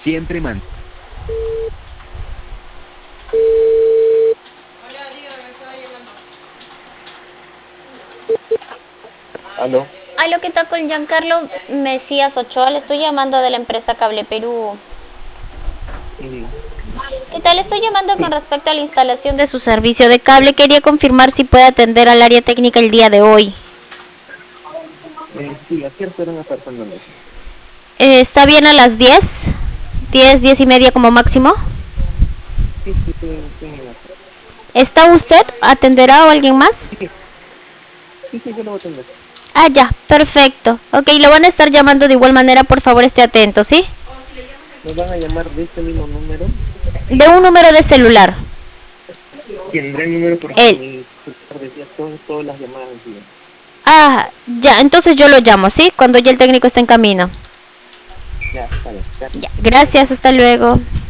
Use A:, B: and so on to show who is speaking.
A: Siempre man.
B: ¿Aló?
C: Aló, ¿qué tal con Giancarlo Mesías Ochoa? Le estoy llamando de la empresa Cable Perú.
B: Sí.
C: ¿Qué tal? Estoy llamando con respecto a la instalación de su servicio de cable. Quería confirmar si puede atender al área técnica el día de hoy.
B: Sí, ¿a qué hora fueron las personas?
C: ¿Está bien a las 10? 10 y media como máximo.
B: Sí, estoy en la...
C: ¿Está usted? ¿Atenderá o alguien más?
B: Sí, yo lo voy a atender.
C: Ah, ya, perfecto. Ok, lo van a estar llamando de igual manera, por favor esté atento, ¿sí?
B: ¿Me van a llamar de este mismo número?
C: De un número de celular.
B: Tendré el número porque
C: El.
B: mi celular decía todas las llamadas decían.
C: Ah, ya, entonces yo lo llamo, ¿sí? Cuando ya el técnico esté en camino.
B: Ya, está bien.
C: Ya, gracias, hasta luego.